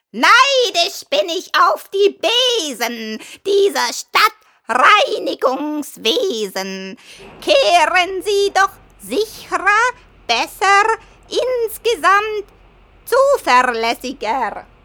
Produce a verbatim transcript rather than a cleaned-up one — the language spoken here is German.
Neidisch bin ich auf die Besen dieser Stadtreinigungswesen. Kehren Sie doch sicherer, besser, insgesamt zuverlässiger.